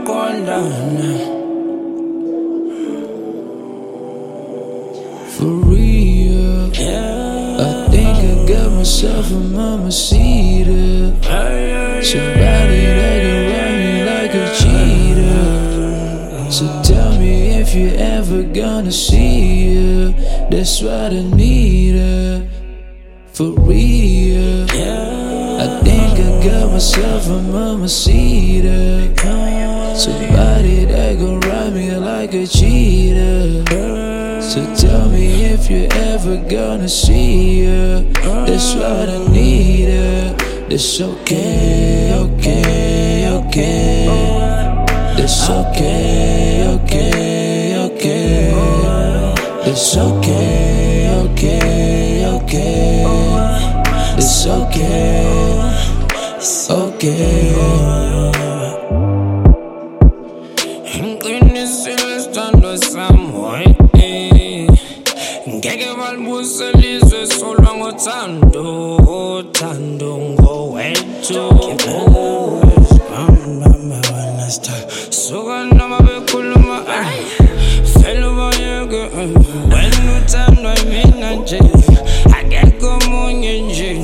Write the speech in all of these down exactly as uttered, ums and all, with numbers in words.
For real, I think I got myself a mamacita. Somebody that can ride me like a cheetah. So tell me if you ever gonna see her. That's what I need her. For real, I think I got myself a mamacita. Somebody that gon' ride me like a cheetah. So tell me if you ever gonna see her. That's what I need her. That's okay, okay, okay. That's okay, okay, okay. That's okay, okay, okay. It's okay, okay. Ngeke balibusele solwa ngothando uthando ngowethu mama wena star suka noma bekhuluma fela ubayeke wena uthandwa mina nje akekho omunye nje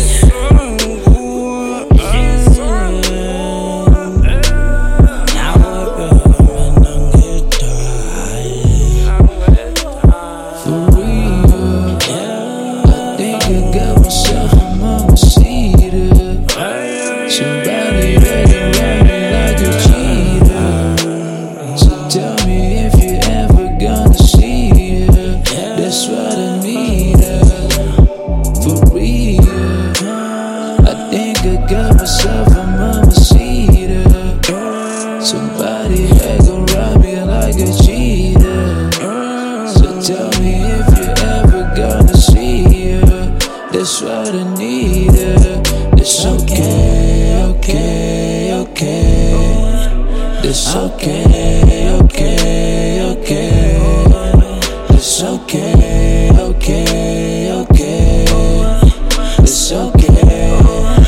Somebody that can ride me like a cheetah. So tell me if you ever gonna see her. That's what I need her. For real, I think I got myself a mamacita. Somebody that can ride me like a cheetah. So tell me if you ever gonna see her. That's what I need her. It's okay, okay, okay. It's okay, okay, okay. It's okay, okay, okay. It's okay,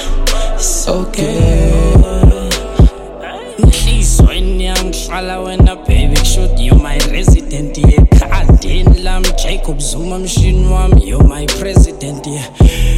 okay. Please, when young shala when a baby shoot, you my resident, yeah. Kadin Lam, Jacob Zuma machine wam, you my president, yeah.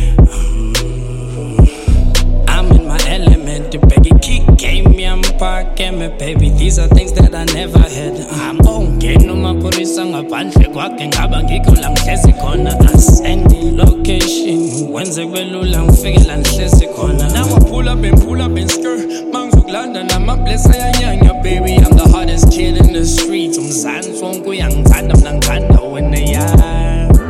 Me, baby, these are things that I never had. I'm ongeni umapurisa ngaphandle kwakhe ngaba ngikho la ngihlezi khona. Asend the location wenze kubelula ngifike la ngihlezi khona. Now I pull up and pull up and skirt mangizokulanda nama-bless ayanyanya. Baby, I'm the hottest kid in the streets. Umzansi wonke uyangithanda mina ngithanda wena ya.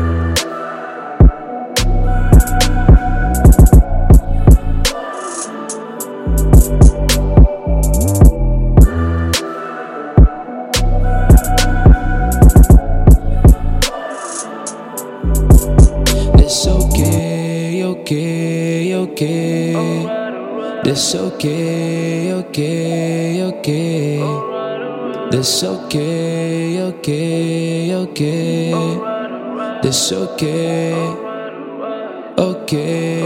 It's okay, okay, okay. It's okay, okay, okay. It's okay, okay, okay. It's okay, okay.